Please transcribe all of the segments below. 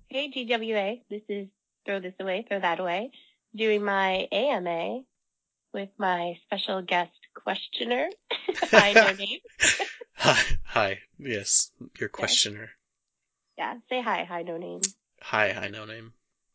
Hey, GWA. This is Throw This Away, Throw That Away. Doing my AMA with my special guest questioner. Hi, no name. Hi. Yes, your Yes. questioner. Yeah, say hi. Hi, no name. Hi, no name.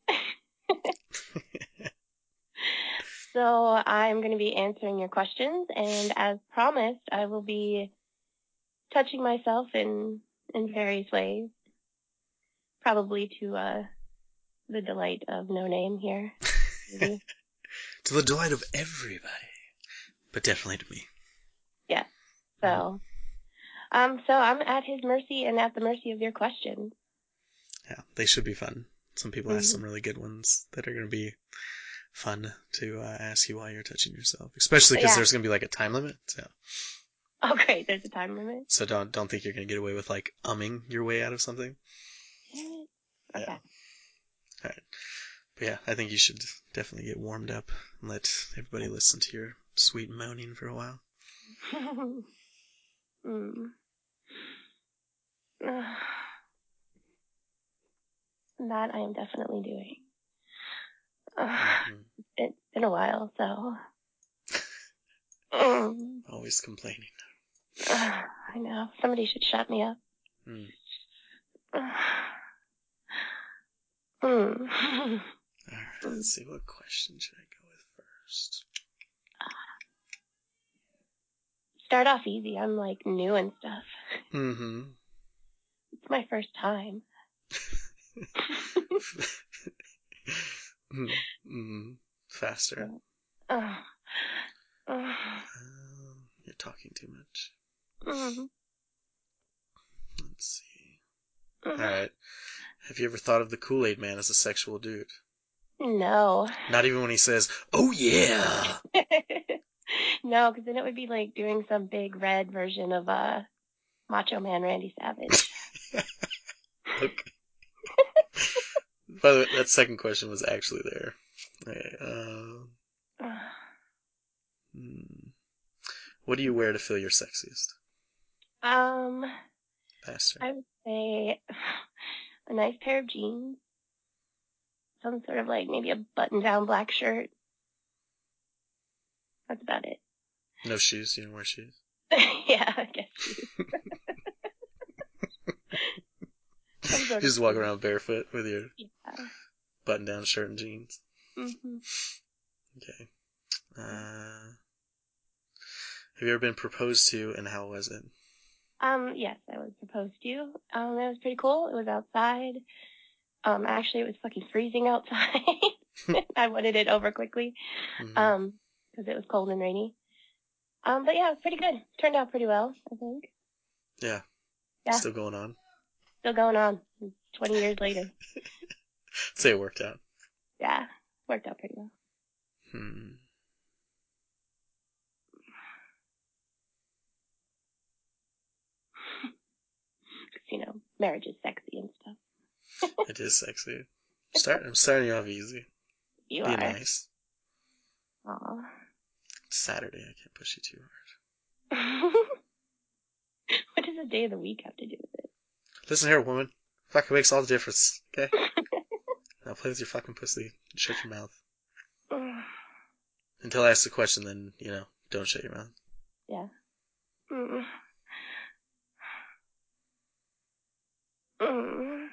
So I'm going to be answering your questions, and as promised, I will be touching myself in various ways, probably to the delight of no name here. Maybe. To the delight of everybody, but definitely to me. Yeah. Mhm. So I'm at his mercy and at the mercy of your questions. Yeah, they should be fun. Some people ask Mhm. some really good ones that are going to be fun to ask you while you're touching yourself, especially because Yeah. there's going to be like a time limit. Oh, great. There's a time limit. So don't think you're going to get away with like umming your way out of something. Shit. Yeah. Okay. All right. But yeah, I think you should definitely get warmed up and let everybody listen to your sweet moaning for a while. mm. That I am definitely doing. Mm-hmm. It's been a while, so. Mm. Always complaining. I know. Somebody should shut me up. Mm. Hmm. Alright, let's see. What question should I go with first? Start off easy. I'm like new and stuff. Mm-hmm. It's my first time. mm-hmm. Faster. Uh, uh, You're talking too much. mm, Let's see. Alright. Have you ever thought of the Kool-Aid Man as a sexual dude? no. Not even when he says, "Oh yeah!" No, because then it would be like doing some big red version of Macho Man Randy Savage. Okay. By the way, that second question was actually there. Okay, what do you wear to feel your sexiest? Um, Faster. I would say a nice pair of jeans, some sort of like maybe a button-down black shirt. That's about it. No shoes? You don't wear shoes? Yeah, I guess shoes. Some You sort of just walk shoes. around barefoot with your Yeah. button-down shirt and jeans. hmm Okay. Have you ever been proposed to, and how was it? Yes, I was proposed to. It was pretty cool. It was outside. Actually, it was fucking freezing outside. I wanted it over quickly. Mm-hmm. Because it was cold and rainy. But yeah, it was pretty good. Turned out pretty well, I think. Yeah. Yeah, Still going on. still going on. 20 years later. Say it worked out. Yeah, worked out pretty well. Hmm. Because, marriage is sexy and stuff. It is sexy. I'm starting you off easy. You Be are. nice. Aw. It's Saturday. I can't push you too hard. What does a day of the week have to do with Listen here, woman. Fucking makes all the difference. Okay. it? Now play with your fucking pussy. Shut your mouth. Until I ask the question, then don't shut your mouth. Yeah. Mm. Mm.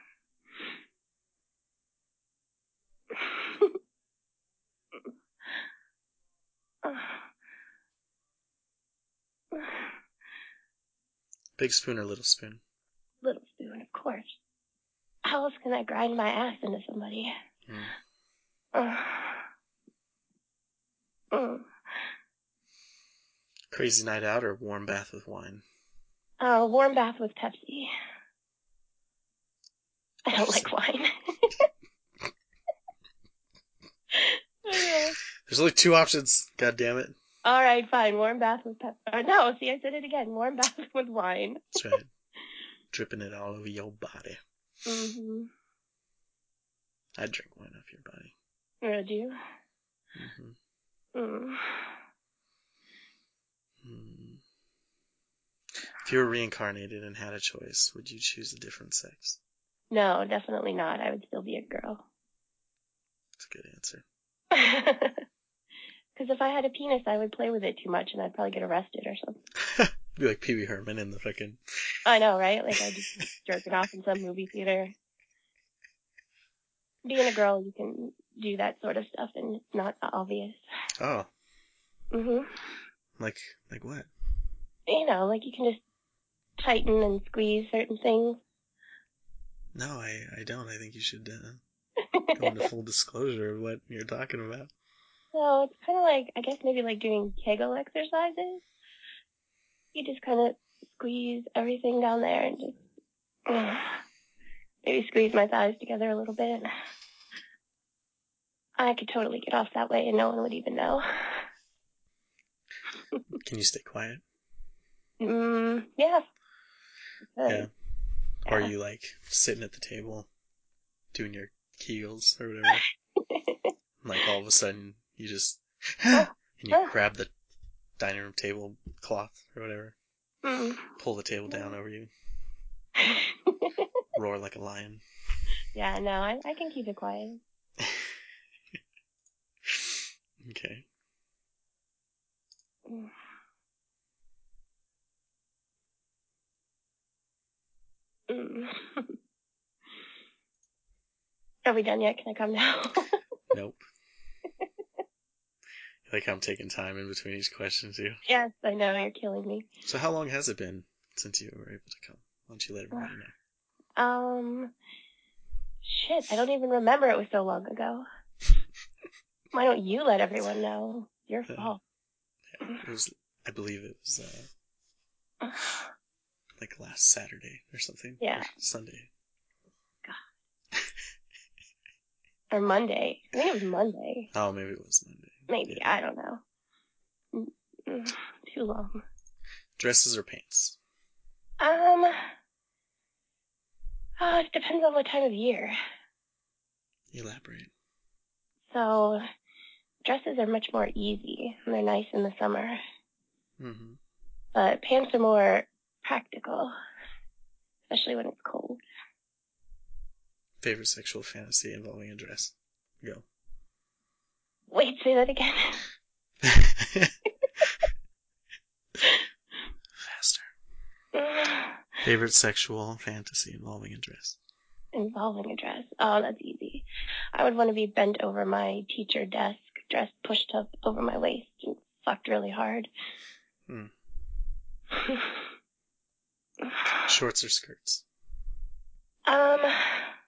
Big spoon or little spoon? Little spoon, of course. How else can I grind my ass into somebody? Mm. Uh, mm. Crazy night out or warm bath with wine? Warm bath with Pepsi. I don't like Interesting. wine. Okay. There's only two options. God damn it. All right, fine. Warm bath with Pepsi. No, see, I said it again. Warm bath with wine. That's right. Dripping it all over your body. Mm-hmm. I'd drink wine off your body. Would you? Mm-hmm. Mm. Hmm. If you were reincarnated and had a choice, would you choose a different sex? No, definitely not. I would still be a girl. That's a good answer. Because if I had a penis, I would play with it too much and I'd probably get arrested or something. Be like Pee Wee Herman in the fucking... I know, right? Like, I'd just jerk it off in some movie theater. Being a girl, you can do that sort of stuff and it's not obvious. Oh. Mhm. Like what? You know, like you can just tighten and squeeze certain things. No, I don't. I think you should go into full disclosure of what you're talking about. So it's kind of like, I guess maybe like doing Kegel exercises. You just kind of squeeze everything down there and just maybe squeeze my thighs together a little bit. I could totally get off that way and no one would even know. Can you stay quiet? Yeah. Yeah. Or are you like sitting at the table doing your Kegels or whatever? Like all of a sudden you just and you grab the dining room table cloth or whatever. Pull the table down over you. Roar like a lion. Yeah, no, I can keep it quiet. Okay. Are we done yet? Can I come now? Nope. I like how I'm taking time in between each question too. Yes, I know, you're killing me. So how long has it been since you were able to come? Why don't you let everybody know? Shit, I don't even remember it was so long ago. Why don't you let everyone know? Your fault. Yeah, I believe it was like last Saturday or something. Yeah. Or Sunday. God. Or Monday. I think it was Monday. Oh, maybe it was Monday. Maybe, yeah. I don't know. Too long. Dresses or pants? It depends on what time of year. Elaborate. So, dresses are much more easy, and they're nice in the summer. Mm-hmm. But pants are more practical, especially when it's cold. Favorite sexual fantasy involving a dress? Go. Wait, say that again. Faster. Favorite sexual fantasy involving a dress? Involving a dress. Oh, that's easy. I would want to be bent over my teacher desk, dress pushed up over my waist, and fucked really hard. Shorts or skirts? I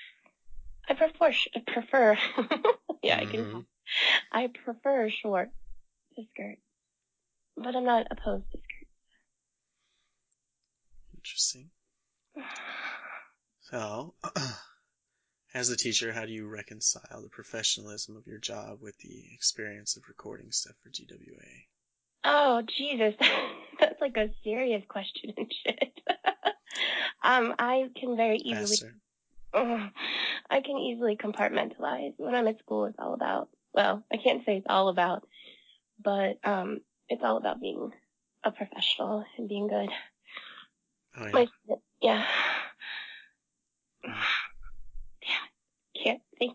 prefer. Yeah, I can. I prefer short to skirt, but I'm not opposed to skirts. Interesting. So, as a teacher, how do you reconcile the professionalism of your job with the experience of recording stuff for GWA? Oh, Jesus. That's like a serious question and shit. I can very easily... Faster. I can easily compartmentalize. When I'm at school, it's all about... Well, I can't say it's all about, but it's all about being a professional and being good. Oh, yeah? Yeah. Yeah. Can't think.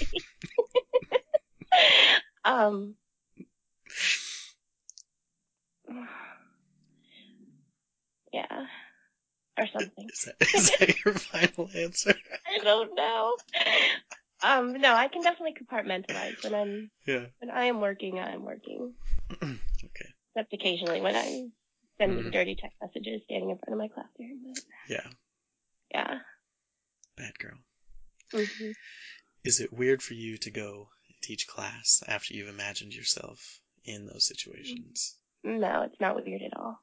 Yeah. Or something. Is that your final answer? I don't know. No, I can definitely compartmentalize when I am working, I'm working. Okay. Except occasionally when I'm sending dirty text messages standing in front of my classroom. But yeah. Yeah. Bad girl. Mm-hmm. Is it weird for you to go and teach class after you've imagined yourself in those situations? No, it's not weird at all.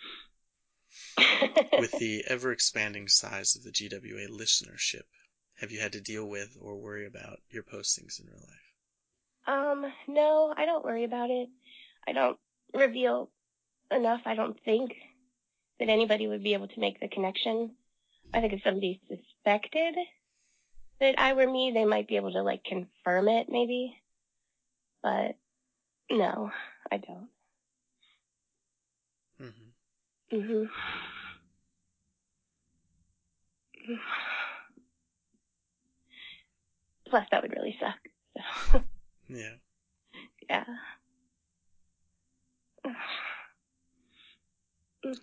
With the ever-expanding size of the GWA listenership, have you had to deal with or worry about your postings in real life? No, I don't worry about it. I don't reveal enough, I don't think, that anybody would be able to make the connection. I think if somebody suspected that I were me, they might be able to, like, confirm it, maybe. But, no, I don't. Mm-hmm. Plus, that would really suck. So. Yeah. Yeah. You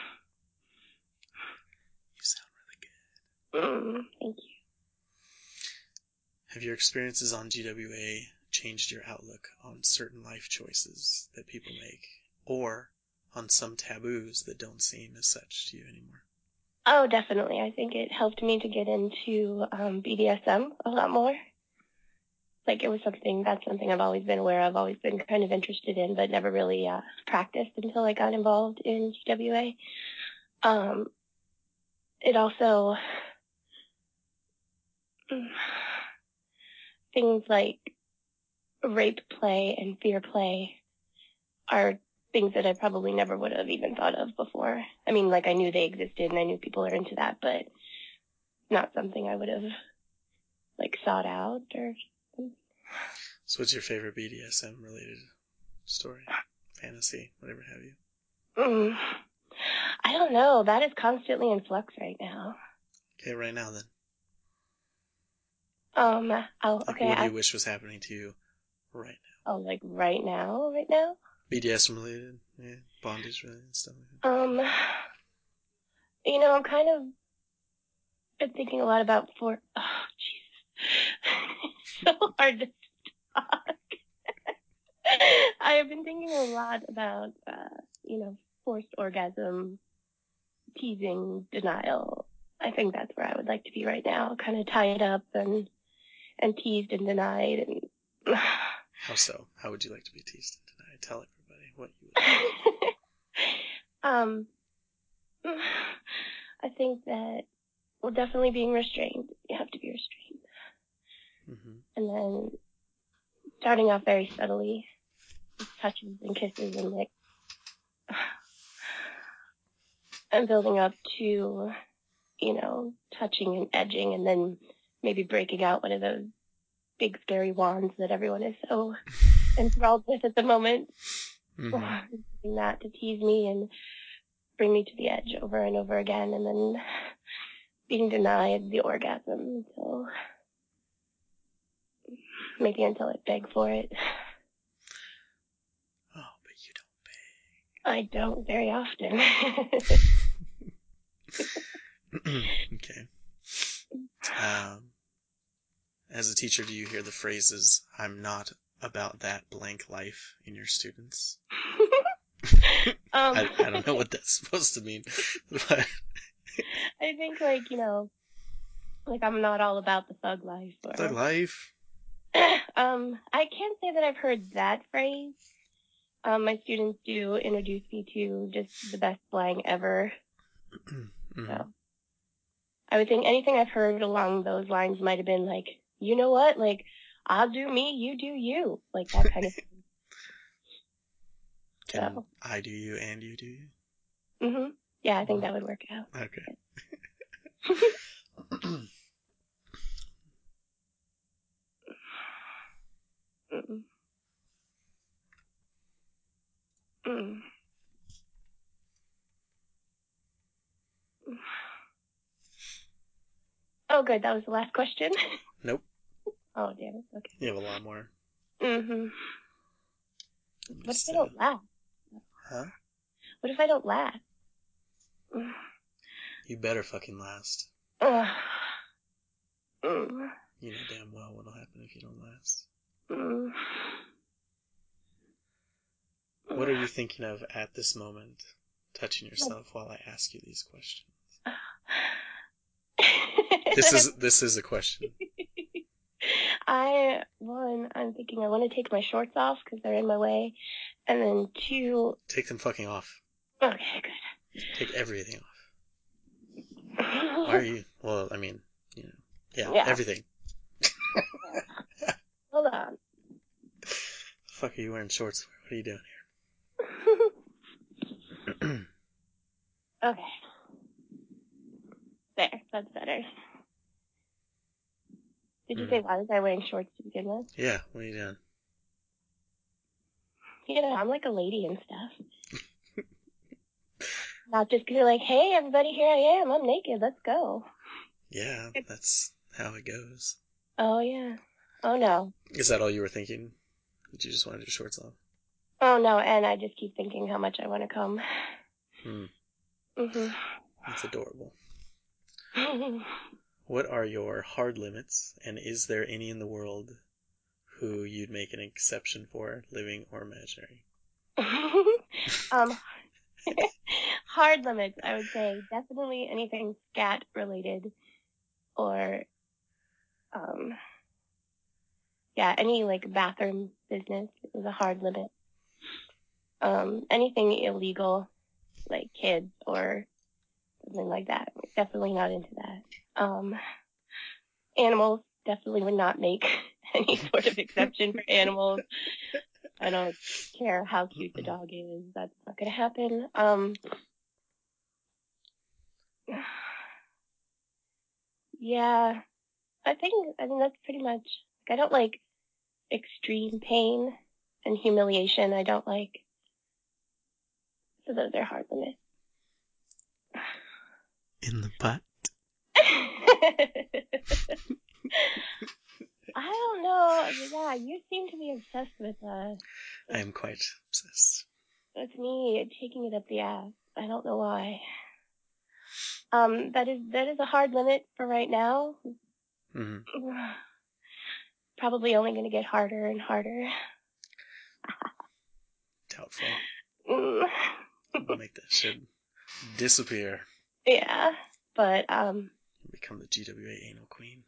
sound really good. Thank you. Have your experiences on GWA changed your outlook on certain life choices that people make, or on some taboos that don't seem as such to you anymore? Oh, definitely. I think it helped me to get into BDSM a lot more. Like, it was something I've always been aware of, always been kind of interested in, but never really practiced until I got involved in GWA. It also, things like rape play and fear play are things that I probably never would have even thought of before. I mean, like, I knew they existed and I knew people are into that, but not something I would have, like, sought out or something. So what's your favorite BDSM related story? Fantasy, whatever have you? I don't know. That is constantly in flux right now. Okay, right now then. Okay. What do you wish was happening to you right now? Oh, like right now? Right now? BDSM related? Yeah. Bondage related and stuff like that. I'm kind of been thinking a lot about oh, Jesus. It's so hard to talk. I have been thinking a lot about, forced orgasm, teasing, denial. I think that's where I would like to be right now. Kind of tied up and teased and denied. And how so? How would you like to be teased and denied? Tell everybody what you would like. I think that, well, definitely being restrained. You have to be restrained. Mm-hmm. And then starting off very subtly, touches and kisses and licks. And building up to, touching and edging, and then maybe breaking out one of those big scary wands that everyone is so enthralled with at the moment. Mm-hmm. Using that to tease me and bring me to the edge over and over again, and then being denied the orgasm until I beg for it. Oh, but you don't beg. I don't very often. Okay. As a teacher, do you hear the phrases, "I'm not about that blank life" in your students? I don't know what that's supposed to mean. But I think, like I'm not all about the thug life. Thug life? I can't say that I've heard that phrase. My students do introduce me to just the best slang ever. Mm-hmm. So I would think anything I've heard along those lines might have been like, you know what? Like, I'll do me, you do you. Like that kind of thing. Can I do you and you do you? Mm-hmm. Yeah, I think that would work out. Okay. Oh, good. That was the last question? Nope. Oh, damn it. Okay. You have a lot more. Mm-hmm. What if I don't laugh? Huh? What if I don't laugh? You better fucking last. You know damn well what'll happen if you don't last. What are you thinking of at this moment, touching yourself while I ask you these questions? This is a question. I'm thinking I want to take my shorts off because they're in my way, and then 2... Take them fucking off. Okay, good. Take everything off. Why are you? Well, I mean, yeah. Everything. Hold on. The fuck are you wearing shorts for? What are you doing here? Okay. There, that's better. Did you say why was I wearing shorts to begin with? Yeah, what are you doing? I'm like a lady and stuff. Not just be like, hey, everybody, here I am. I'm naked. Let's go. Yeah, that's how it goes. Oh, yeah. Oh, no. Is that all you were thinking? Did you just want to do short song? Oh, no, and I just keep thinking how much I want to come. That's adorable. What are your hard limits, and is there any in the world who you'd make an exception for, living or imaginary? Hard limits, I would say definitely anything scat related or, any like bathroom business is a hard limit. Anything illegal, like kids or something like that, definitely not into that. Animals, definitely would not make any sort of exception for animals. I don't care how cute the dog is. That's not gonna happen. Yeah, I mean, that's pretty much, I don't like extreme pain and humiliation. I don't like, so those are hard limits. In the butt? I don't know. Yeah, you seem to be obsessed with, I am quite obsessed. with me taking it up the ass. I don't know why. That is a hard limit for right now. Probably only going to get harder and harder. Doubtful. We'll make that shit disappear. Yeah, but, Become the GWA anal queen.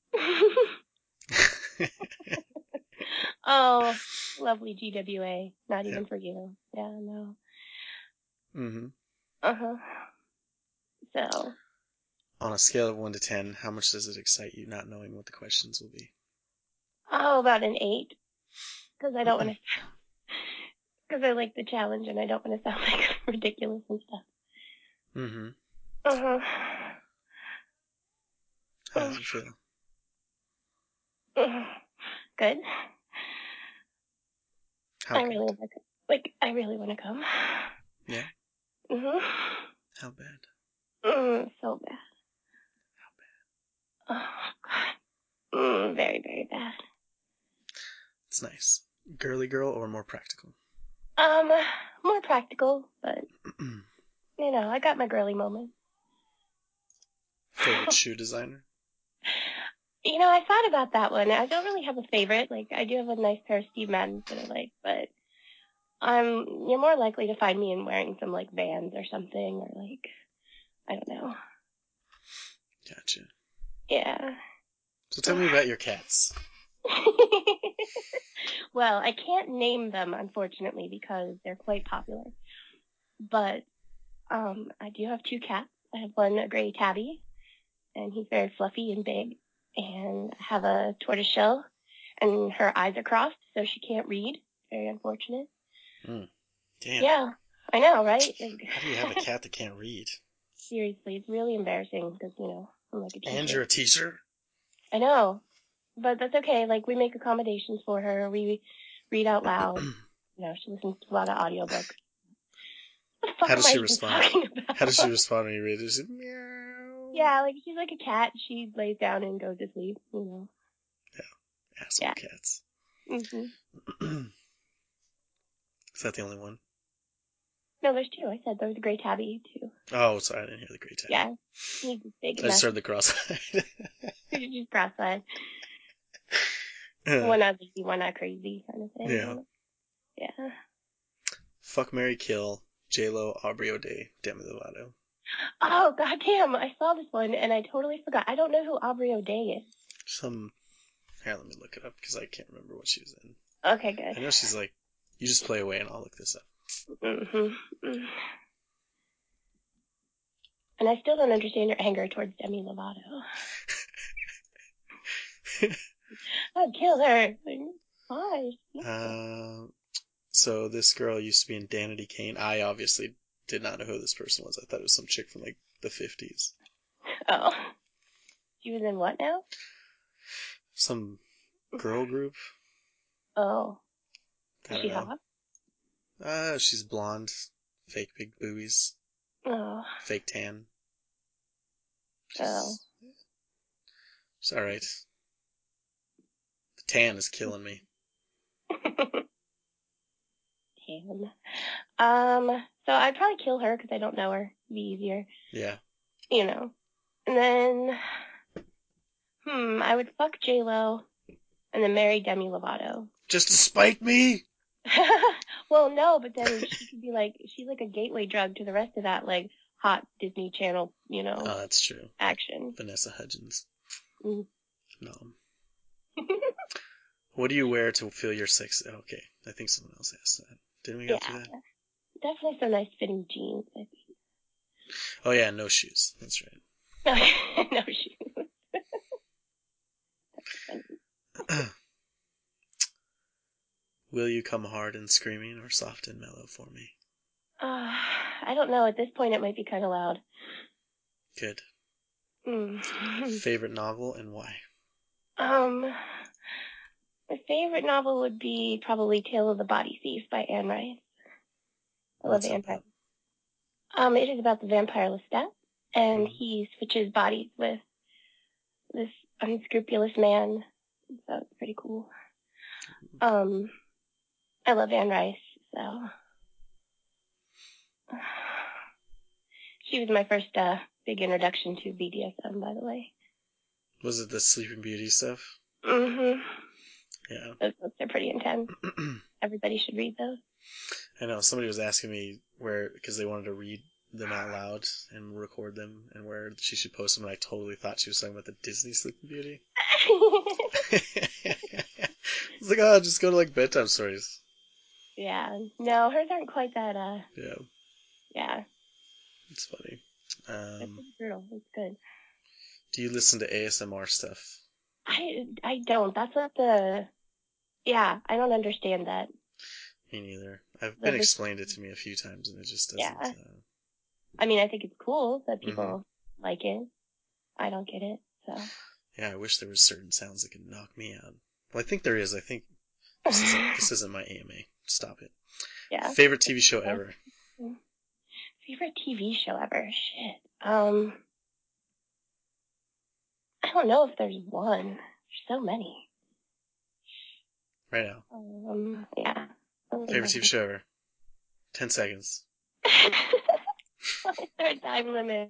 Oh, lovely GWA. Not even for you. Yeah, no. Uh-huh. So. On a scale of 1 to 10, how much does it excite you not knowing what the questions will be? Oh, about an 8. Because I don't want to, because I like the challenge and I don't want to sound like ridiculous and stuff. Uh-huh. How does it feel? Good. How I good? really want to come. Yeah? How bad? So bad. How bad? Oh, God. Very, very bad. It's nice. Girly girl or more practical? More practical, but, I got my girly moments. Favorite shoe designer? I thought about that one. I don't really have a favorite. Like, I do have a nice pair of Steve Maddens that I like, but you're more likely to find me in wearing some, like, Vans or something, or, like, I don't know. Gotcha. Yeah. So tell me about your cats. Well, I can't name them, unfortunately, because they're quite popular. But, I do have 2 cats. I have one, a gray tabby, and he's very fluffy and big. And I have a tortoiseshell, and her eyes are crossed, so she can't read. Very unfortunate. Damn. Yeah, I know, right? Like, how do you have a cat that can't read? Seriously, it's really embarrassing because, I'm like a teacher. And you're a teacher? I know, but that's okay. Like, we make accommodations for her. We read out loud. She listens to a lot of audiobooks. What the fuck How does she am I respond? even talking about? How does she respond when you read it? She's like, meow. Yeah, like, she's like a cat. She lays down and goes to sleep, Yeah, asshole cats. Is that the only one? No, there's 2. I said there's a gray tabby, too. Oh, sorry, I didn't hear the gray tabby. Yeah, he's big. I just heard the cross-eyed. She's cross-eyed. One not lazy, one not crazy, kind of thing. Yeah. Yeah. Fuck, marry, kill. J-Lo, Aubrey O'Day, Demi Lovato. Oh, goddamn! I saw this one and I totally forgot. I don't know who Aubrey O'Day is. Here, let me look it up because I can't remember what she was in. Okay, good. I know she's like, you just play away and I'll look this up. And I still don't understand your anger towards Demi Lovato. I'd kill her. Like, why? So this girl used to be in Danity Kane. I obviously did not know who this person was. I thought it was some chick from like the 50s. Oh. She was in what now? Some girl group. Oh. Is she hot? She's blonde. Fake big boobies. Oh. Fake tan. She's alright. Tan is killing me. Tan. So I'd probably kill her because I don't know her. It'd be easier. Yeah. You know. And then, I would fuck J-Lo and then marry Demi Lovato. Just to spite me? Well, no, but then she could be like, she's like a gateway drug to the rest of that, like, hot Disney Channel, Oh, that's true. action. Vanessa Hudgens. Mm. No. What do you wear to feel your sex? Okay, I think someone else asked that. Didn't we go through that? Definitely some nice fitting jeans, I think. Oh yeah, no shoes. That's right. No shoes. Will you come hard and screaming or soft and mellow for me? I don't know. At this point, it might be kind of loud. Good. Favorite novel and why? My favorite novel would be probably Tale of the Body Thief by Anne Rice. I love Anne Rice. It is about the vampire Lestat, and he switches bodies with this unscrupulous man, so it's pretty cool. I love Anne Rice, so she was my first big introduction to BDSM, by the way. Was it the Sleeping Beauty stuff? Mm-hmm. Yeah. Those books are pretty intense. Everybody should read those. I know. Somebody was asking me because they wanted to read them out loud and record them, and where she should post them, and I totally thought she was talking about the Disney Sleeping Beauty. It's like, oh, just go to like bedtime stories. Yeah. No, hers aren't quite that, Yeah. Yeah. It's funny. It's brutal. It's good. Do you listen to ASMR stuff? I don't. That's not I don't understand that. Me neither. I've been explained it to me a few times, and it just doesn't. Yeah. I mean, I think it's cool that people like it. I don't get it, so. Yeah, I wish there was certain sounds that could knock me out. Well, I think there is. I think this isn't my AMA. Stop it. Yeah. Favorite TV show ever? Favorite TV show ever? Shit. I don't know if there's one. There's so many. Right now. Yeah. Favorite TV show ever? 10 seconds. What is their time limit?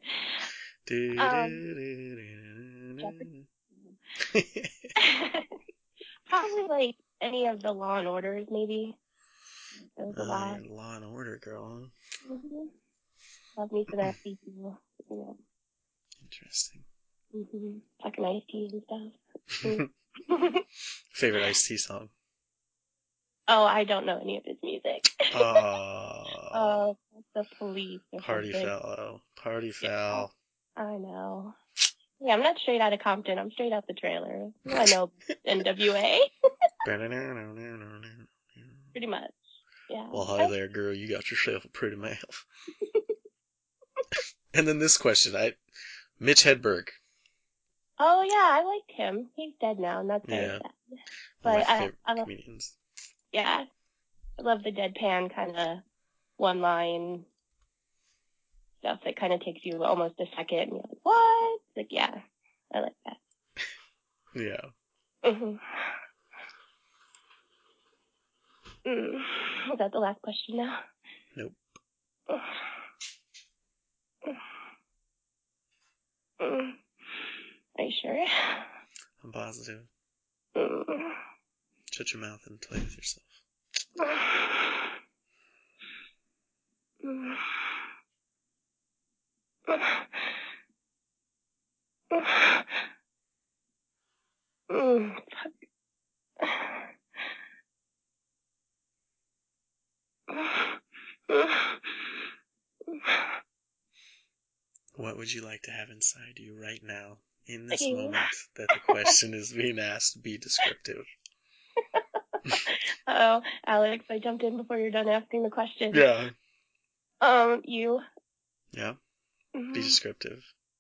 Probably like any of the Law and Orders, maybe. There's a lot. You're a Law and Order girl. Love me some SVP. Interesting. Fucking Ice-T and stuff. Favorite Ice-T song? Oh, I don't know any of his music. Oh, the Police. Party Foul. Party Foul. I know. Yeah, I'm not straight out of Compton. I'm straight out the trailer. I know NWA. Pretty much. Yeah. Well, hi there, girl. You got yourself a pretty mouth. And then this question, Mitch Hedberg. Oh yeah, I liked him. He's dead now, and that's very sad. One of my favorite comedians. Yeah, I love the deadpan kind of one-line stuff that kind of takes you almost a second, and you're like, what? Like, yeah, I like that. Yeah. Is that the last question now? Nope. Are you sure? I'm positive. Shut your mouth and play with yourself. What would you like to have inside you right now, in this moment that the question is being asked? Be descriptive. Uh-oh, Alex, I jumped in before you're done asking the question. Yeah. You. Yeah. Be descriptive.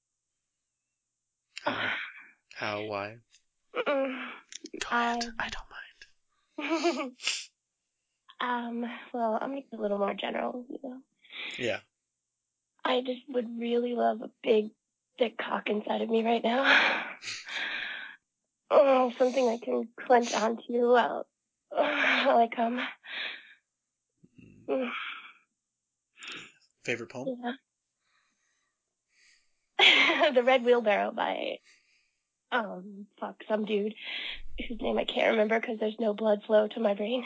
How? Why? Go ahead. I don't mind. Well, I'm making it a little more general, you know. Yeah. I just would really love a big, thick cock inside of me right now. Oh, Something I can clench onto while I come. Favorite poem? Yeah. The Red Wheelbarrow by, some dude whose name I can't remember because there's no blood flow to my brain.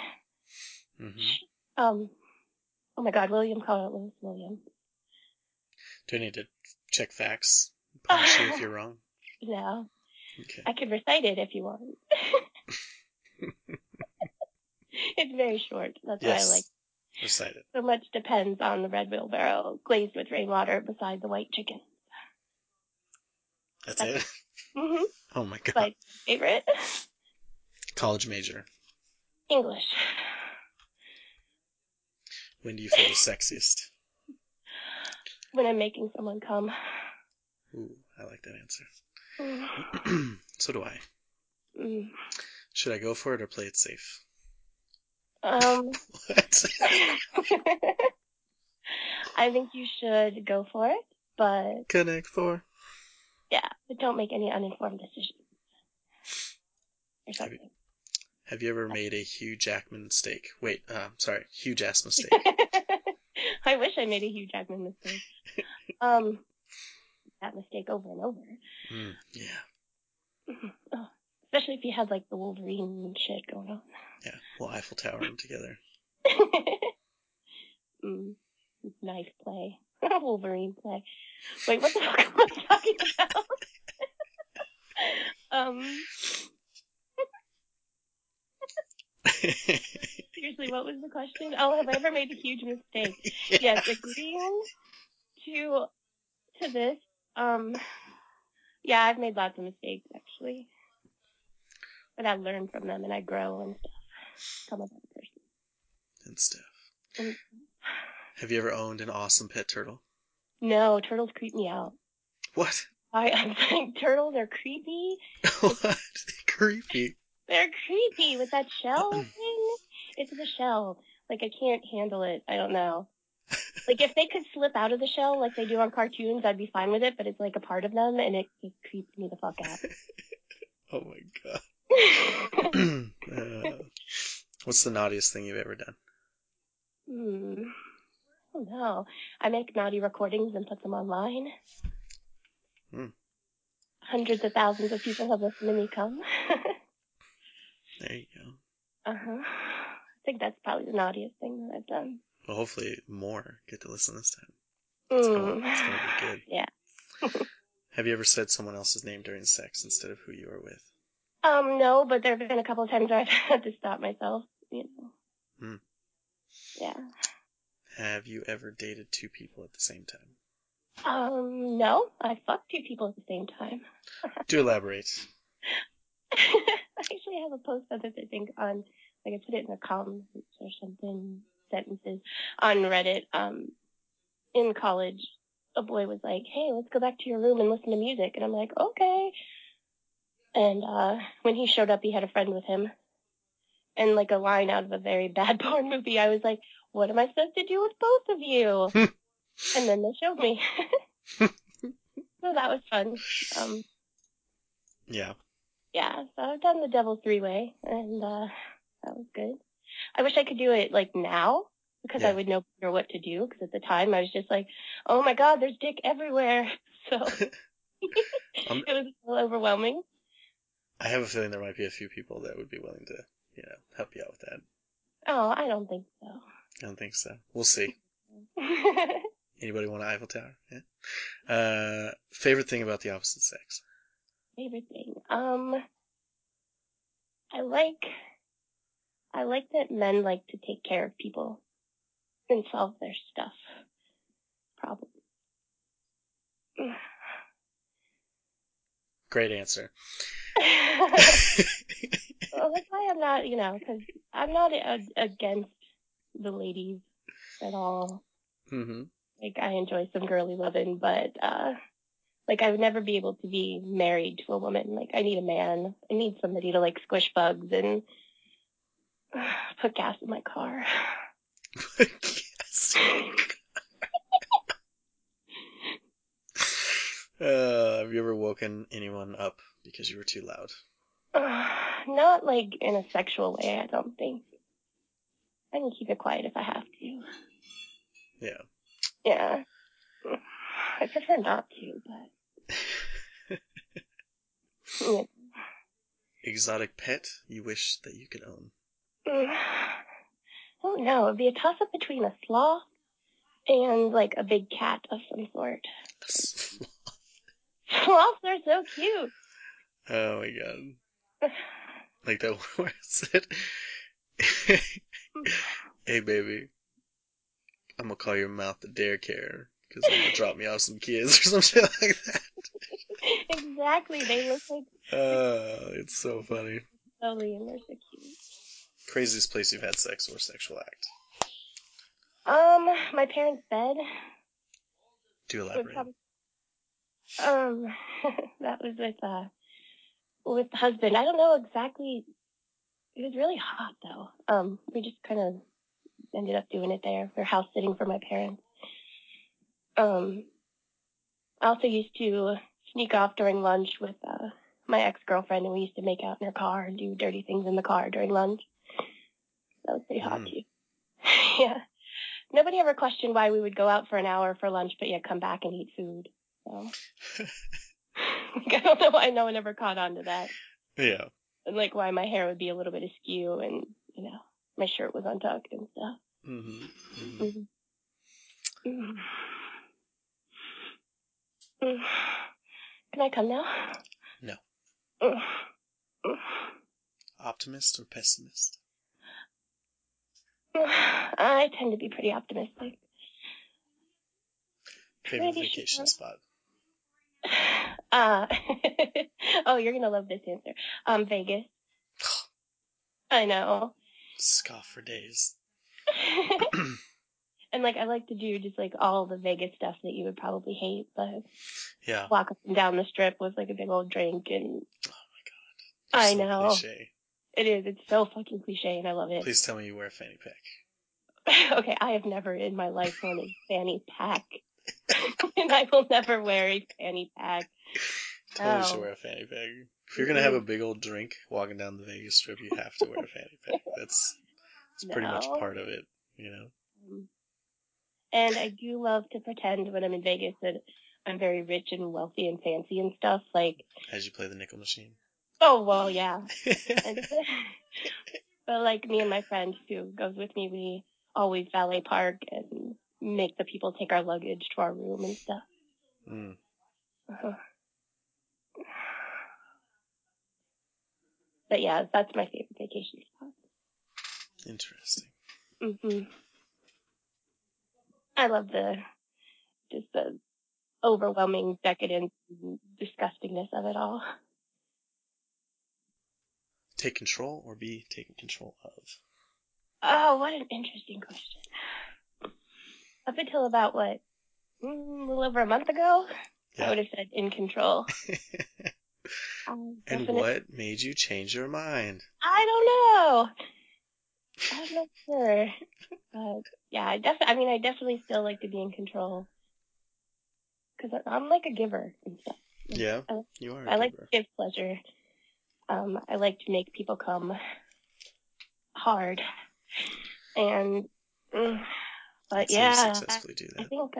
Oh my God, William Carlos Williams. Do I need to check facts? Punish you if you're wrong? No. Okay. I could recite it if you want. It's very short. That's why I like it. Recite it. So much depends on the red wheelbarrow glazed with rainwater beside the white chicken. That's it? Mm-hmm. Oh my God. My favorite? College major. English. When do you feel the sexiest? When I'm making someone come. Ooh, I like that answer. Mm. So do I. Mm. Should I go for it or play it safe? What? I think you should go for it, but... Connect 4. Yeah, but don't make any uninformed decisions. Or something. Have you ever made a Hugh Jackman mistake? Hugh Jass mistake. I wish I made a Hugh Jackman mistake. That mistake over and over. Yeah. Oh, especially if you had like the Wolverine shit going on. Yeah, we'll Eiffel Tower them together. Nice play. Wolverine play. Wait, what the fuck am I talking about? Seriously, what was the question? Oh, have I ever made a huge mistake? Yeah. Yes, agreeing to this. Yeah, I've made lots of mistakes actually, but I learn from them and I grow and stuff. Become a better person. And stuff. Have you ever owned an awesome pet turtle? No, turtles creep me out. What? I'm saying turtles are creepy. What? Creepy. They're creepy with that shell thing. It's the shell. Like, I can't handle it. I don't know. Like, if they could slip out of the shell like they do on cartoons, I'd be fine with it, but it's like a part of them, and it creeps me the fuck out. Oh my God. What's the naughtiest thing you've ever done? I don't know. I make naughty recordings and put them online. Hundreds of thousands of people have listened to me come. There you go. I think that's probably the naughtiest thing that I've done. Well, hopefully more get to listen this time. It's gonna be good. Yeah. Have you ever said someone else's name during sex instead of who you were with? No, but there have been a couple of times where I've had to stop myself, you know. Yeah. Have you ever dated 2 people at the same time? No. I fucked 2 people at the same time. Do elaborate. I actually have a post on this, I think, on, like, I put it in the comments or something, sentences, on Reddit. In college, a boy was like, hey, let's go back to your room and listen to music. And I'm like, okay. And when he showed up, he had a friend with him. And like a line out of a very bad porn movie, I was like, what am I supposed to do with both of you? And then they showed me. So that was fun. Yeah. Yeah, so I've done the Devil's 3-way, and that was good. I wish I could do it, like, now, because I would know better what to do, because at the time I was just like, oh my God, there's dick everywhere. So it was a little overwhelming. I have a feeling there might be a few people that would be willing to, help you out with that. Oh, I don't think so. I don't think so. We'll see. Anybody want an Eiffel Tower? Yeah. Favorite thing about the opposite sex? Favorite thing? I like that men like to take care of people and solve their stuff. Probably. Great answer. Well, that's why I'm not, because I'm not against the ladies at all. Mm-hmm. Like, I enjoy some girly loving, but, like, I would never be able to be married to a woman. Like, I need a man. I need somebody to, like, squish bugs and put gas in my car. Yes. Have you ever woken anyone up because you were too loud? Not like in a sexual way, I don't think. I can keep it quiet if I have to. Yeah. Yeah. I prefer not to, but. Yeah. Exotic pet you wish that you could own? Oh no, it'd be a toss up between a sloth and like a big cat of some sort. Sloths are so cute. Oh my god. Like that where it said, hey baby, I'm gonna call your mouth the dare care, because you're gonna drop me off some kids or some shit like that. Exactly, they look like... It's so funny. Slowly, and they're so cute. Craziest place you've had sex or sexual act? My parents' bed. Do elaborate. That was with the husband. I don't know exactly. It was really hot though. We just kind of ended up doing it there. We're house sitting for my parents. I also used to sneak off during lunch with my ex-girlfriend, and we used to make out in her car and do dirty things in the car during lunch. That was pretty hot too. Yeah. Nobody ever questioned why we would go out for an hour for lunch, but yet come back and eat food. So I don't know why no one ever caught on to that. Yeah. And like why my hair would be a little bit askew and, my shirt was untucked and stuff. Mm-hmm. Mm-hmm. Mm-hmm. Mm-hmm. Can I come now? No. Mm-hmm. Optimist or pessimist? I tend to be pretty optimistic. Favorite vacation spot? Oh, you're gonna love this answer. Vegas. I know. Scoff for days. And like I like to do just like all the Vegas stuff that you would probably hate, but yeah, walk up and down the strip with like a big old drink and. Oh my god. I so know. Cliche. It is. It's so fucking cliche, and I love it. Please tell me you wear a fanny pack. Okay, I have never in my life worn a fanny pack, and I will never wear a fanny pack. Totally should wear a fanny pack. If you're gonna have a big old drink walking down the Vegas Strip, you have to wear a fanny pack. It's pretty much part of it, And I do love to pretend when I'm in Vegas that I'm very rich and wealthy and fancy and stuff. Like as you play the nickel machine. Oh well, yeah. But like me and my friend who goes with me, we always valet park and make the people take our luggage to our room and stuff. Mm. Uh-huh. But yeah, that's my favorite vacation spot. Interesting. Mhm. I love the overwhelming decadence and disgustingness of it all. Take control or be taken control of? Oh, what an interesting question. Up until about a little over a month ago, yeah. I would have said in control. And what made you change your mind? I don't know. I'm not sure. But yeah, I definitely still like to be in control. Because I'm like a giver and stuff. Yeah, you are a giver. I like to give pleasure. I like to make people come hard. And, but yeah. So you successfully do that. I think,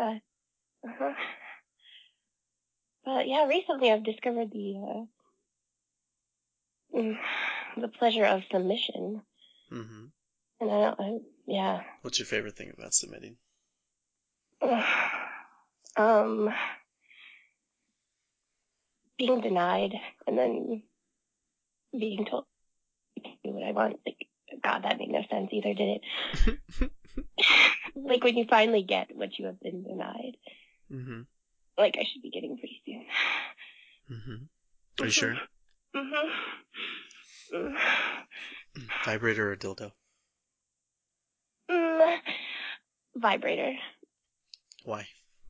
But yeah, recently I've discovered the pleasure of submission. Mm-hmm. And yeah. What's your favorite thing about submitting? Being denied and then being told I can't do what I want. Like, God, that made no sense either, did it? Like when you finally get what you have been denied. Mm-hmm. Like I should be getting pretty soon. Mm-hmm. Are you sure? Mm-hmm. Vibrator or dildo? Vibrator. Why?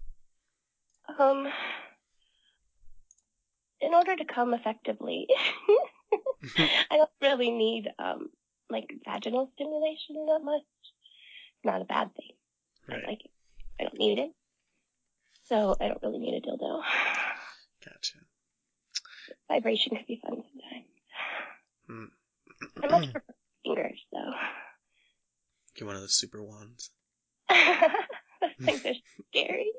In order to come effectively, I don't really need like vaginal stimulation that much. Not a bad thing. Right. I like it. I don't need it. So I don't really need a dildo. Gotcha. Vibration could be fun sometimes. I much prefer fingers, though. Get one of the super wands. Those things are scary.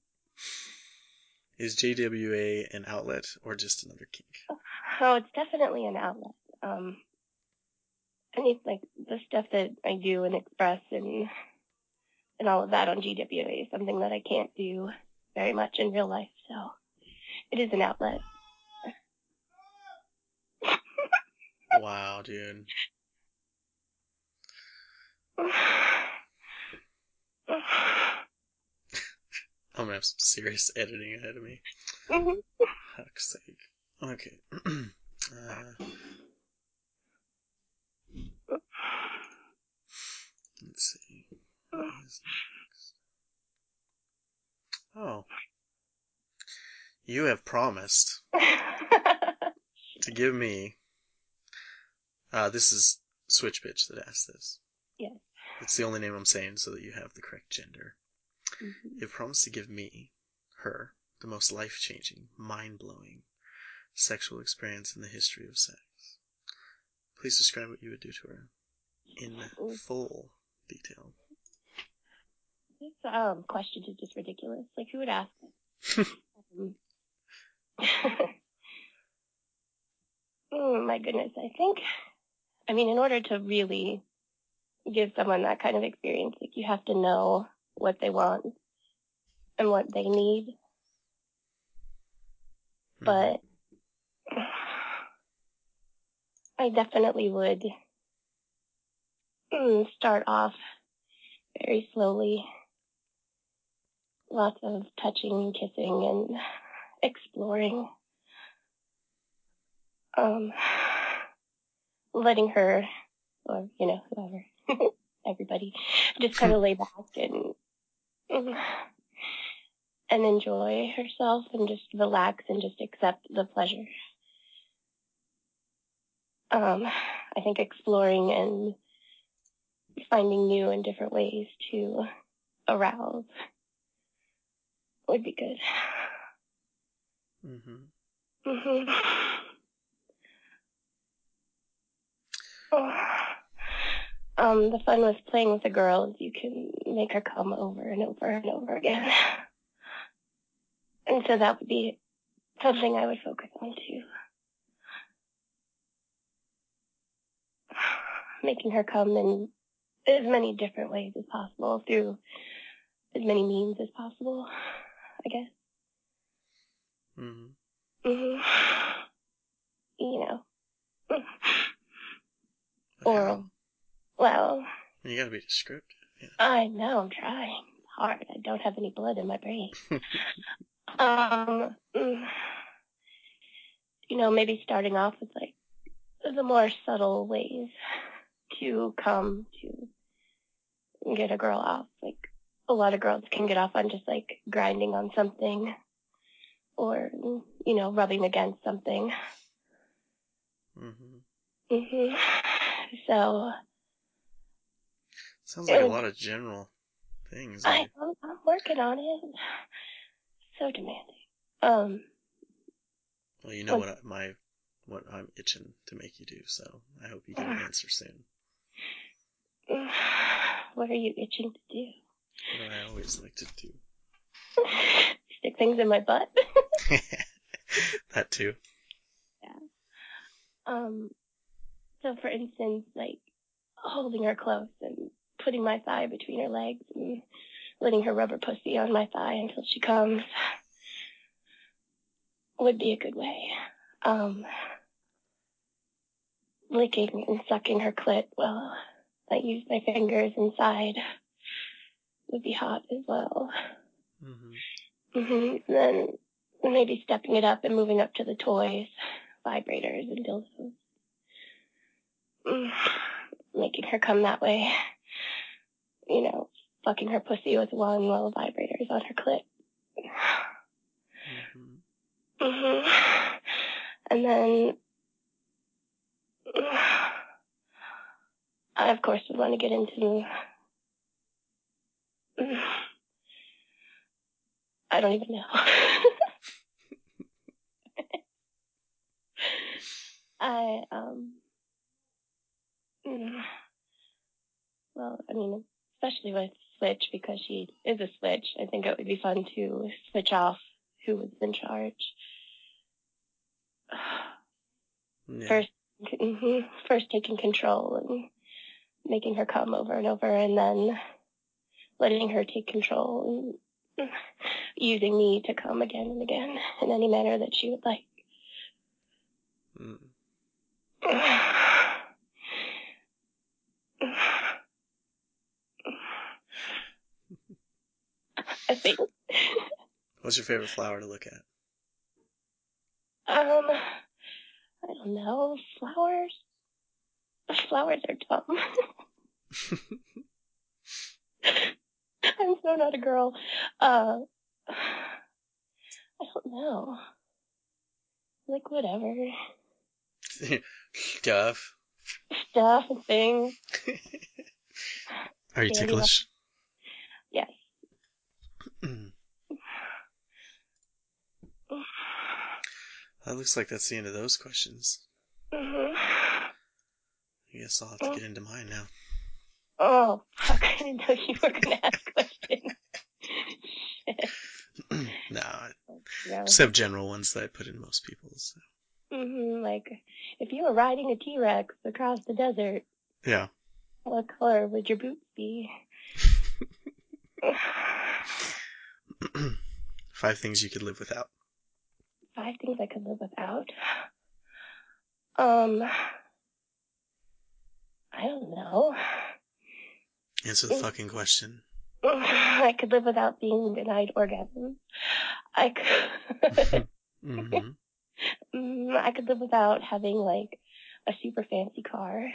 Is JWA an outlet or just another kink? Oh, it's definitely an outlet. I mean, like, the stuff that I do and express and all of that on GWA is something that I can't do very much in real life, so it is an outlet. Wow, dude. I'm gonna have some serious editing ahead of me. Fuck's sake. Okay. Let's see. What is next? Oh. You have promised to give me. This is Switch Bitch that asked this. Yes. It's the only name I'm saying so that you have the correct gender. Mm-hmm. You have promised to give me, her, the most life-changing, mind-blowing sexual experience in the history of sex. Please describe what you would do to her in full detail. This question is just ridiculous. Like, who would ask it? Oh, my goodness, I mean, in order to really give someone that kind of experience, like, you have to know what they want and what they need. But I definitely would start off very slowly. Lots of touching and kissing and exploring. Letting her, or, whoever, everybody, just kind of lay back and enjoy herself and just relax and just accept the pleasure. I think exploring and finding new and different ways to arouse would be good. The fun with playing with a girl is you can make her come over and over and over again. And so that would be something I would focus on too. Making her come in as many different ways as possible, through as many means as possible, I guess. Oral. Well. You gotta be descriptive. Yeah. I know, I'm trying. It's hard. I don't have any blood in my brain. Maybe starting off with, like, the more subtle ways to come to get a girl off. Like, a lot of girls can get off on just, like, grinding on something or, rubbing against something. So. Sounds like a lot of general things. I'm working on it. So demanding. Well, you know what I'm itching to make you do, so I hope you get an answer soon. What are you itching to do? What do I always like to do? Stick things in my butt. That too. Yeah. So for instance, like, holding her close and putting my thigh between her legs and letting her rub her pussy on my thigh until she comes would be a good way. Licking and sucking her clit while I use my fingers inside would be hot as well. Then maybe stepping it up and moving up to the toys, vibrators and dildos. Making her come that way. Fucking her pussy with one while the vibrator's on her clit. And then I, of course, would want to get into... I don't even know. Well, I mean, especially with Switch, because she is a Switch, I think it would be fun to switch off who was in charge. Yeah. First taking control and making her come over and over, and then letting her take control and using me to come again and again in any manner that she would like. I think. What's your favorite flower to look at? I don't know. Flowers? Flowers are dumb. I'm so not a girl. I don't know. Like, whatever. Stuff and things. Are you ticklish? Yes. That looks like that's the end of those questions. I guess I'll have to get into mine now. Oh, fuck. I didn't know you were going to ask questions. Shit. No, just have general ones that I put in most people's. So. Like, if you were riding a T-Rex across the desert, yeah, what color would your boots be? 5 things you could live without. 5 things I could live without? I don't know. Answer the fucking question. I could live without being denied orgasms. I could... I could live without having, like, a super fancy car.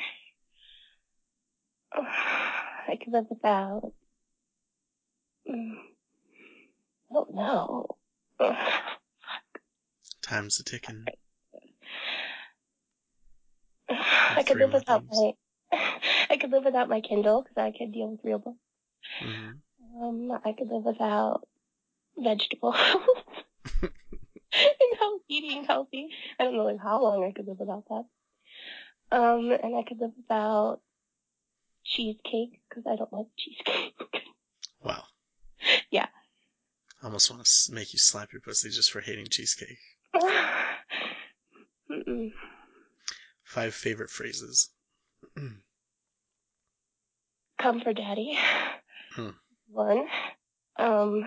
I could live without... I don't know. Time's a ticking. I could live without my... I could live without my Kindle, because I could deal with real books. I could live without vegetables. And eating healthy. I don't know like how long I could live without that. And I could live without cheesecake, because I don't like cheesecake. Wow. Yeah. I almost want to make you slap your pussy just for hating cheesecake. 5 favorite phrases. Come for daddy. 1. 5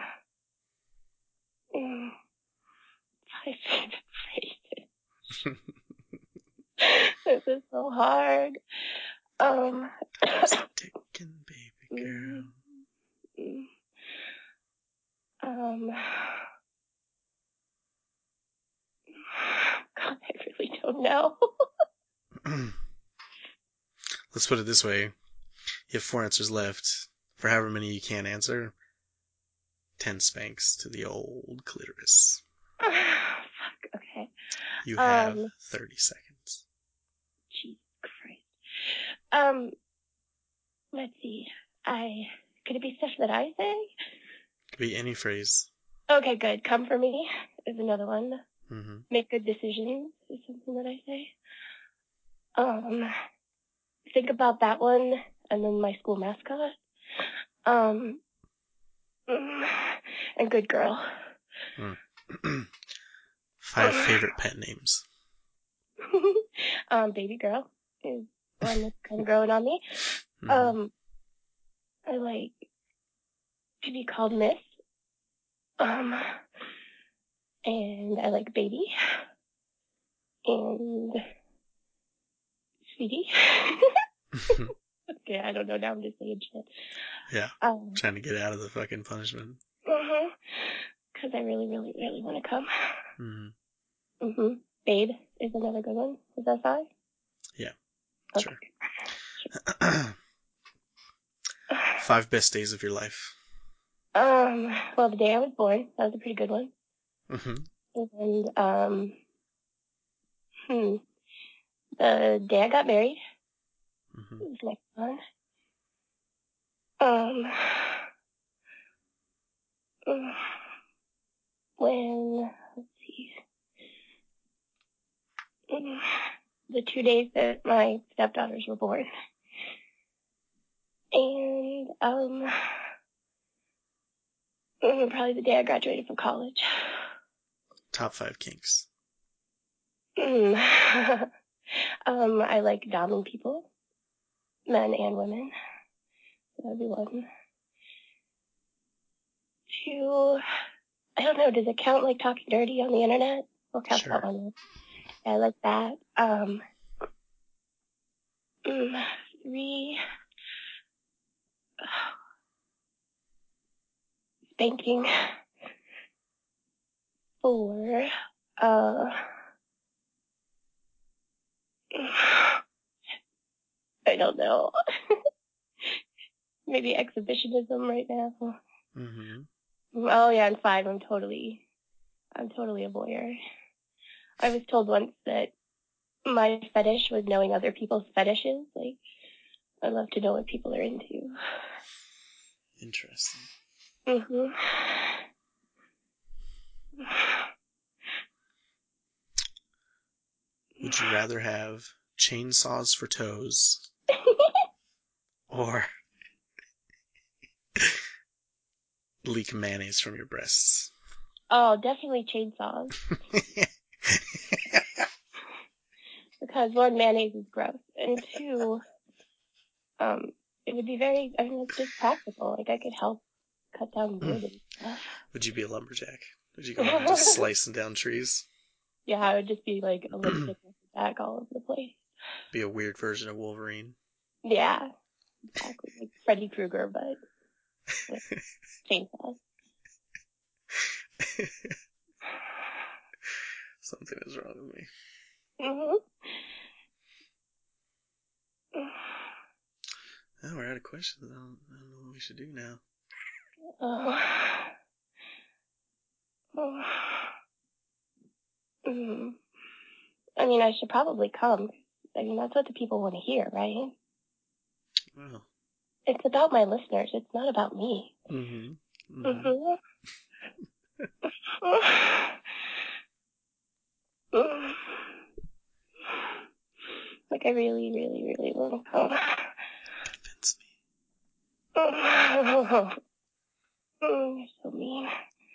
favorite phrases. This is so hard. Ticking, baby girl. God, I really don't know. Let's put it this way. You have 4 answers left. For however many you can't answer, 10 spanks to the old clitoris. Fuck, okay. You have 30 seconds. Jesus Christ. Let's see. Could it be stuff that I say? Could be any phrase. Okay, good. Come for me is another one. Mm-hmm. Make good decisions is something that I say. Think about that one, and then my school mascot. And good girl. 5 favorite pet names. Baby girl is one that's kind of growing on me. I like to be called Miss. And I like baby. And sweetie. Okay, I don't know. Now I'm just saying shit. Yeah. Trying to get out of the fucking punishment. Because I really, really, really want to come. Babe is another good one. Is that 5? Yeah. Okay. Sure. 5 best days of your life. Well, the day I was born, that was a pretty good one. And, the day I got married. Was the next one. When, let's see. The 2 days that my stepdaughters were born. And, probably the day I graduated from college. Top 5 kinks. I like doming people. Men and women. So that'd be 1. 2, I don't know, does it count like talking dirty on the internet? We'll count Sure. that one. Yeah, I like that. 3, spanking. 4, I don't know. Maybe exhibitionism right now. Mm-hmm. Oh yeah, and 5, I'm totally a voyeur. I was told once that my fetish was knowing other people's fetishes. Like, I love to know what people are into. Interesting. Mm-hmm. Would you rather have chainsaws for toes or leak mayonnaise from your breasts? Oh, definitely chainsaws. Because 1, mayonnaise is gross. And 2, it would be very, it's just practical. Like, I could help cut down wood and stuff. Would you be a lumberjack? Would you go around just slicing down trees? Yeah, I would just be like a lipstick with the back all over the place. Be a weird version of Wolverine. Yeah, exactly. Like Freddy Krueger, but with chainsaws. Something is wrong with me. Mm-hmm. Oh, we're out of questions. I don't know what we should do now. I mean, I should probably come. I mean, that's what the people want to hear, right? Well. It's about my listeners. It's not about me. Mm-hmm. Mm-hmm. Like, I really, really, really want to come. Convince me. You're so mean.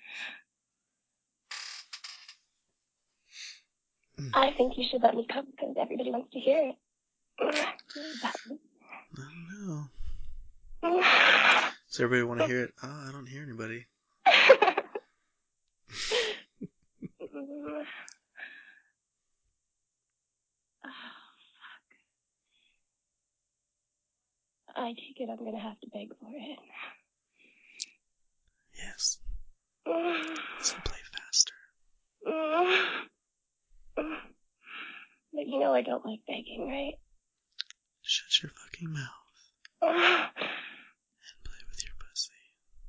I think you should let me come because everybody wants to hear it. I don't know. Does everybody want to hear it? Oh, I don't hear anybody. I take it I'm going to have to beg for it. Yes. So play faster. But you know I don't like begging, right? Shut your fucking mouth. And play with your pussy.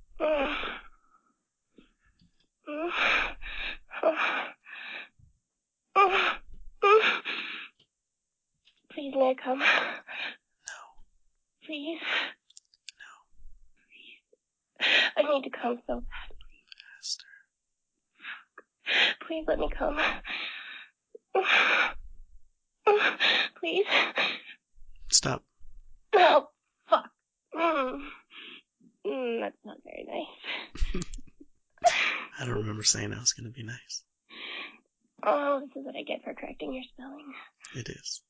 Please, may I come? No. Please? No. I need to come so bad. Faster. Please let me come. Please? Stop. Oh, fuck. That's not very nice. I don't remember saying I was going to be nice. Oh, this is what I get for correcting your spelling. It is.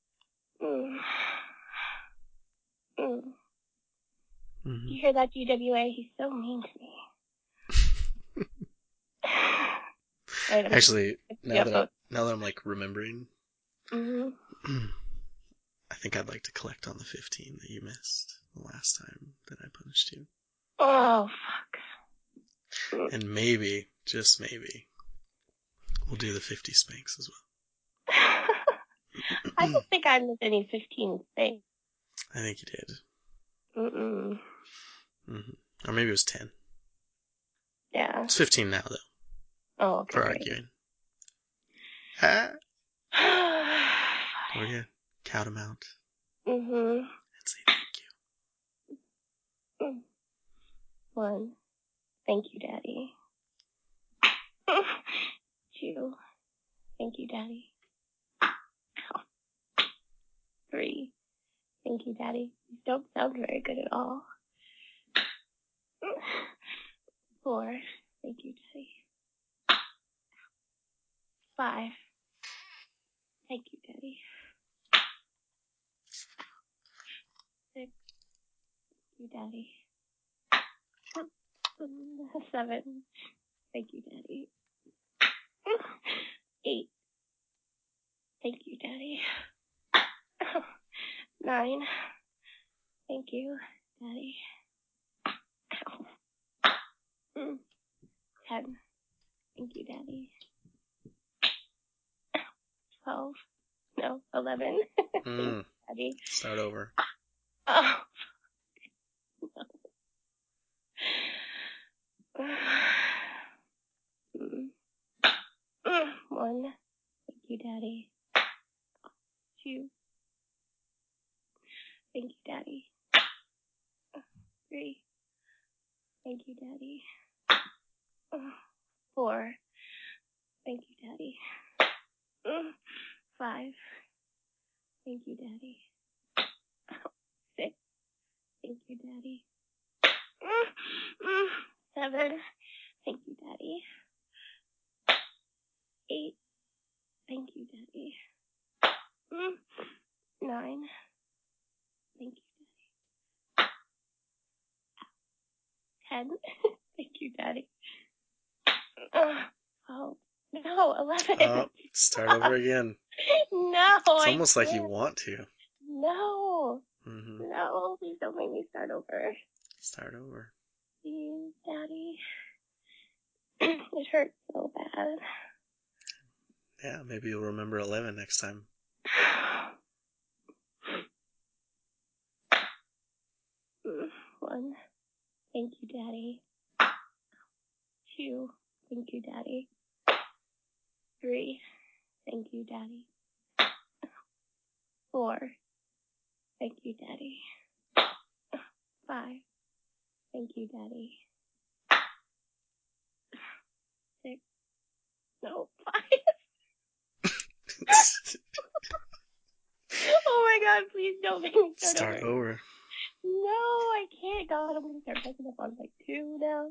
Mm-hmm. You hear that, GWA? He's so mean to me. Actually, now that I'm like remembering, I think I'd like to collect on the 15 that you missed the last time that I punished you. Oh, fuck. And maybe, just maybe, we'll do the 50 spanks as well. I don't think I missed any 15 spanks. I think you did. Mm-hmm. Or maybe it was 10. Yeah. It's 15 now, though. Oh, okay. For arguing. Don't forget, count them out. And say thank you. 1. Thank you, Daddy. 2. Thank you, Daddy. 3. Thank you, Daddy. These don't sound very good at all. 4. Thank you, Daddy. 5. Thank you, Daddy. 6. Thank you, Daddy. 7. Thank you, Daddy. 8. Thank you, Daddy. 9. Thank you, Daddy. 10. Thank you, Daddy. 12. No, 11. Thank you, Daddy. Start over. Oh. No. 1. Thank you, Daddy. 2. Thank you, Daddy. 3. Thank you, Daddy. 4. Thank you, Daddy. 5. Thank you, Daddy. 6. Thank you, Daddy. 7. Thank you, Daddy. 8. Thank you, Daddy. 9. Thank you, Daddy. 10. Thank you, Daddy. 12. No, 11. Start over again. No, it's almost like you want to. No. Mm-hmm. No, please don't make me start over. Start over. Please, Daddy. It hurts so bad. Yeah, maybe you'll remember 11 next time. 1. Thank you, Daddy. 2. Thank you, Daddy. 3. Thank you, Daddy. 4. Thank you, Daddy. 5. Thank you, Daddy. 6. No, 5. Oh my God, please don't make me start over. No, I can't. God, I'm going to start messing up on like 2 now.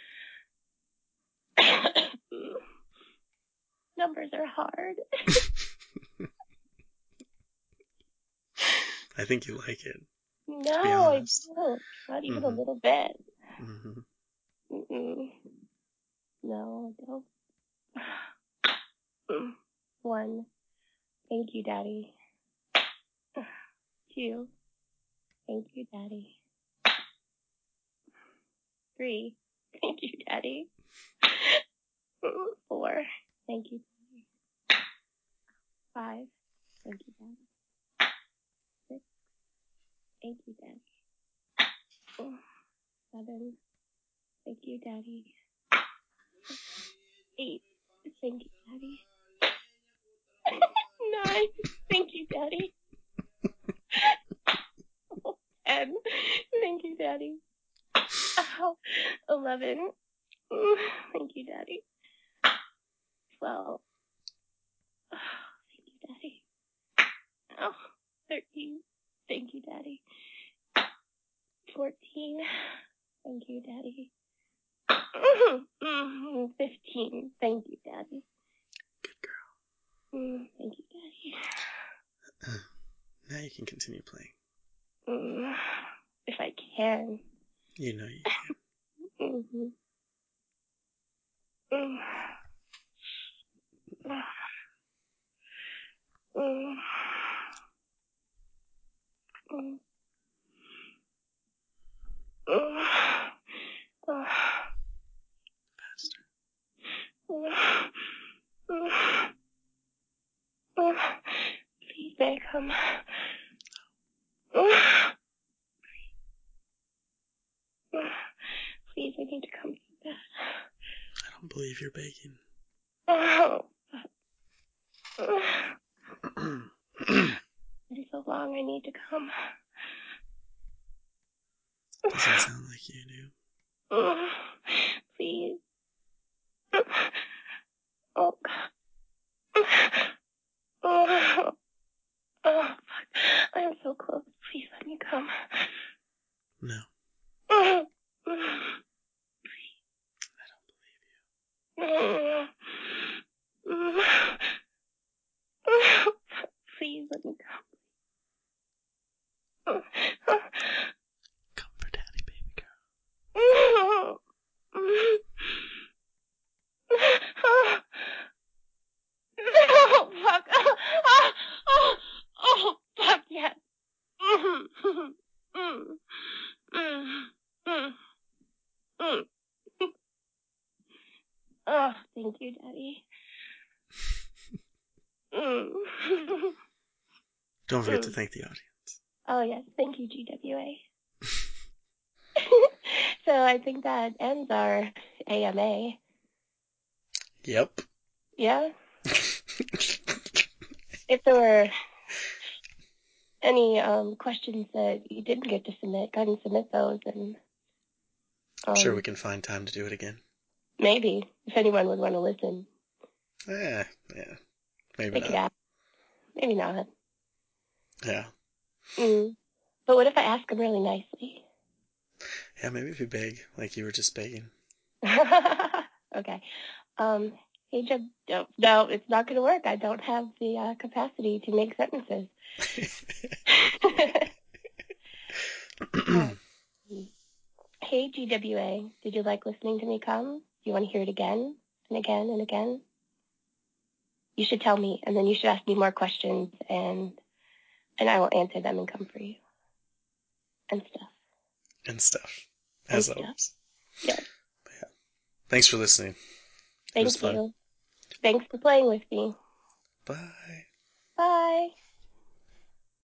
Numbers are hard. I think you like it. No, I don't. Not even a little bit. Mm-hmm. No, I don't. 1. Thank you, Daddy. 2. Thank you, Daddy. 3. Thank you, Daddy. 4. Thank you, Daddy. 5. Thank you, Daddy. 6. Thank you, Daddy. 7. Thank you, Daddy. 8. Thank you, Daddy. 9. Thank you, Daddy. 10. Thank you, Daddy. 11. Thank you, Daddy. 12. Thank you, Daddy. 13. Thank you, Daddy. 14. Thank you, Daddy. 15. Thank you, Daddy. Good girl. Thank you, Daddy. Now you can continue playing. If I can. You know you can. Faster. Please, may I come? Please, I need to come so bad. I don't believe you're begging. It's so long, I need to come. Doesn't sound like you do. Please. Oh, God. Oh, fuck. I'm so close. Please let come? No. I don't believe you. Please let me come. Come for daddy, baby girl. No, fuck. Oh, fuck, yes. Oh, thank you, Daddy. Don't forget to thank the audience. Oh, yes. Thank you, GWA. So I think that ends our AMA. Yep. Yeah? If there were any questions that you didn't get to submit, go ahead and submit those. And I'm sure we can find time to do it again. Maybe, if anyone would want to listen. Yeah. Maybe not. Could ask. Maybe not. Yeah. But what if I ask them really nicely? Yeah, maybe if you beg, like you were just begging. Okay. Hey, Jim. No, it's not going to work. I don't have the capacity to make sentences. Hey, GWA. Did you like listening to me come? Do you want to hear it again and again and again? You should tell me, and then you should ask me more questions, and I will answer them and come for you. And stuff. As always. Yeah. Yeah. Thanks for listening. Thank you. Thanks for playing with me. Bye. Bye.